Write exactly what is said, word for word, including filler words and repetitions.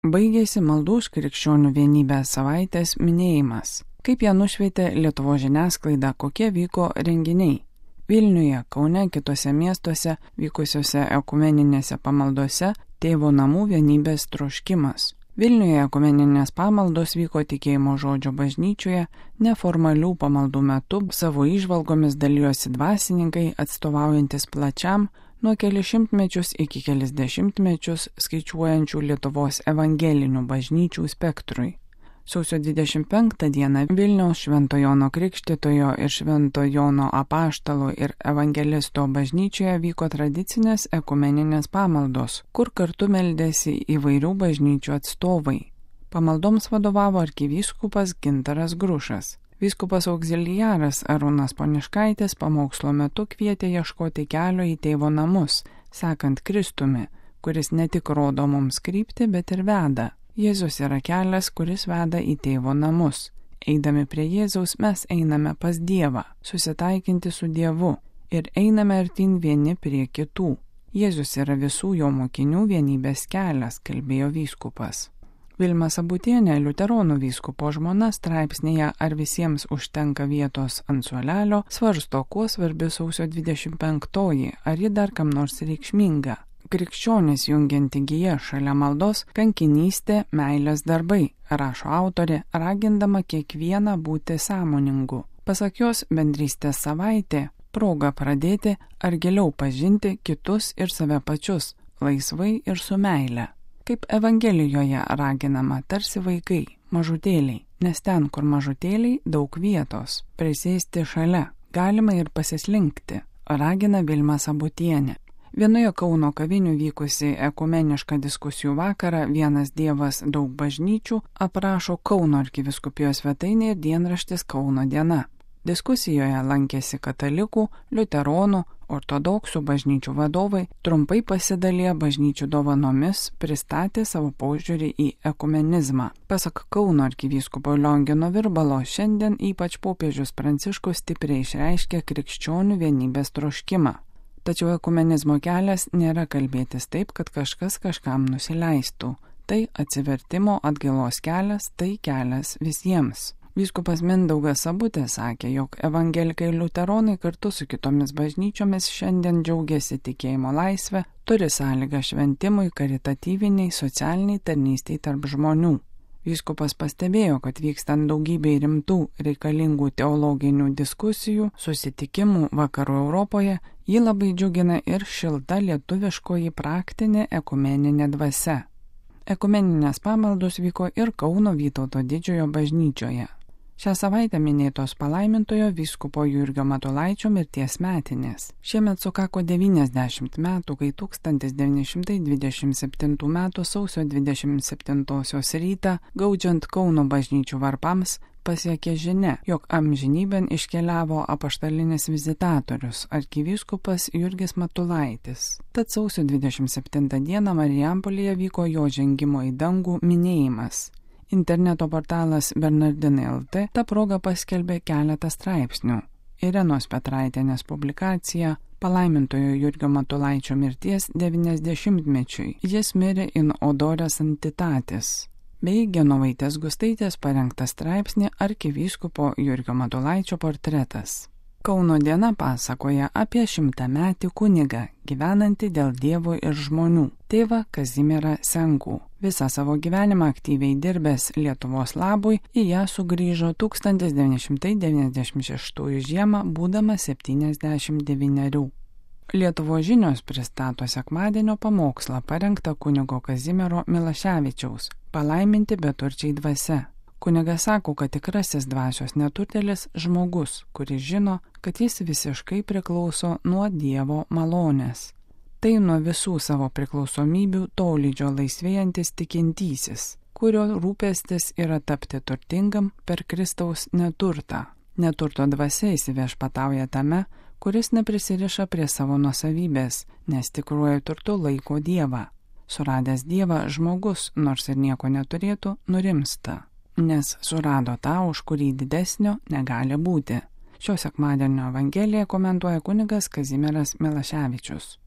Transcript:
Baigėsi maldų už krikščionių vienybę savaitės minėjimas. Kaip ją nušvietė Lietuvos žiniasklaida, kokie vyko renginiai. Vilniuje, Kaune, kitose miestuose vykusiose ekumeninėse pamaldose Tėvo namų vienybės troškimas. Vilniuje ekumeninės pamaldos vyko tikėjimo žodžio bažnyčioje, neformalių pamaldų metu savo įžvalgomis dalijosi dvasininkai atstovaujantis plačiam nuo kelis šimtmečius iki kelis dešimtmečius skaičiuojančių Lietuvos evangelinių bažnyčių spektrui. Sausio dvidešimt penktą dieną Vilniaus Švento Jono Krikštytojo ir Švento Jono Apaštalo ir Evangelisto bažnyčioje vyko tradicinės ekumeninės pamaldos, kur kartu meldėsi įvairių bažnyčių atstovai. Pamaldoms vadovavo arkivyskupas Gintaras Grušas. Vyskupas auxiliaras Arūnas Poniškaitis pamokslo metu kvietė ieškoti kelio į Tėvo namus, sekant Kristumi, kuris ne tik rodo mums kryptį, bet ir veda. Jėzus yra kelias, kuris veda į Tėvo namus. Eidami prie Jėzaus mes einame pas Dievą, susitaikinti su Dievu ir einame artyn vieni prie kitų. Jėzus yra visų jo mokinių vienybės kelias, kalbėjo vyskupas. Vilma Sabutienė, liuteronų vyskupo žmona, straipsnėje Ar visiems užtenka vietos ant suolelio, svarsto, kuo svarbi sausio dvidešimt penktoji, ar ji dar kam nors reikšminga. Krikščionis jungianti gija šalia maldos, kankinystė, meilės darbai, rašo autorė, ragindama kiekvieną būti sąmoningu. Pasak jos, bendrystės savaitė – proga pradėti ar giliau pažinti kitus ir save pačius, laisvai ir su meile. Kaip Evangelijoje raginama tarsi vaikai, mažutėliai, nes ten, kur mažutėliai, daug vietos, prisėsti šalia, galima ir pasislinkti, ragina Vilma Sabutienė. Vienoje Kauno kavinių vykusi ekumenišką diskusijų vakarą Vienas Dievas daug bažnyčių aprašo Kauno arkivyskupijos svetainė ir dienraštis Kauno diena. Diskusijoje lankėsi katalikų, liuteronų, ortodoksų bažnyčių vadovai, trumpai pasidalė bažnyčių dovanomis, pristatė savo požiūrį į ekumenizmą. Pasak Kauno arkivyskupo Liongino Virbalo, šiandien ypač popiežius Pranciškus stipriai išreiškė krikščionių vienybės troškimą. Tačiau ekumenizmo kelias nėra kalbėtis taip, kad kažkas kažkam nusileistų. Tai atsivertimo atgailos kelias, tai kelias visiems. Vyskupas Mindaugas Sabutė sakė, jog evangelikai liuteronai kartu su kitomis bažnyčiomis šiandien džiaugiasi tikėjimo laisvę, turi sąlygą šventimui, karitatyviniai, socialiniai tarnystei tarp žmonių. Vyskupas pastebėjo, kad vykstant daugybei rimtų reikalingų teologinių diskusijų, susitikimų vakarų Europoje, jį labai džiugina ir šilta lietuviškoji praktinė ekumeninė dvasia. Ekumeninės pamaldos vyko ir Kauno Vytauto Didžiojo bažnyčioje. Šią savaitę minėtos palaimintojo vyskupo Jurgio Matulaičio mirties metinės. Šiemet sukako devyniasdešimt metų, kai tūkstantis devyni šimtai dvidešimt septintų metų sausio dvidešimt septintosios rytą, gaudžiant Kauno bažnyčių varpams, pasiekė žinia, jog amžinybėn iškeliavo apaštalinis vizitatorius, arkivyskupas Jurgis Matulaitis. Tad sausio dvidešimt septintą dieną Marijampolėje vyko jo žengimo į dangų minėjimas. Interneto portalas Bernardinai L T ta proga paskelbė keletą straipsnių. Irenos Petraitienės publikacija palaimintojo Jurgio Matulaičio mirties devyniasdešimtmečiui. Jis mirė in odore sanctitatis. Bei Genovaitės Gustaitės parengtas straipsnį arkivyskupo Jurgio Matulaičio portretas. Kauno diena pasakoja apie šimtametį kunigą, gyvenantį dėl Dievo ir žmonių, tėvą Kazimierą Senkų. Visą savo gyvenimą aktyviai dirbęs Lietuvos labui, į ją sugrįžo tūkstantis devyni šimtai devyniasdešimt šeštųjų žiemą, būdamas septyniasdešimt devynerių. Lietuvos žinios pristato sekmadienio pamokslą parengtą kunigo Kazimiero Milaševičiaus Palaiminti beturčiai dvasia. Kunigas sako, kad tikrasis dvasios neturtėlis žmogus, kuris žino, kad jis visiškai priklauso nuo Dievo malonės. Tai nuo visų savo priklausomybių tolydžio laisvėjantis tikintysis, kurio rūpestis yra tapti turtingam per Kristaus neturtą. Neturto dvasia įsiviešpatauja tame, kuris neprisiriša prie savo nuosavybės, nes tikruoju turtu laiko Dievą. Suradęs Dievą, žmogus, nors ir nieko neturėtų, nurimsta, nes surado tą, už kurį didesnio negali būti. Šio sekmadienio evangeliją komentuoja kunigas Kazimieras Milaševičius.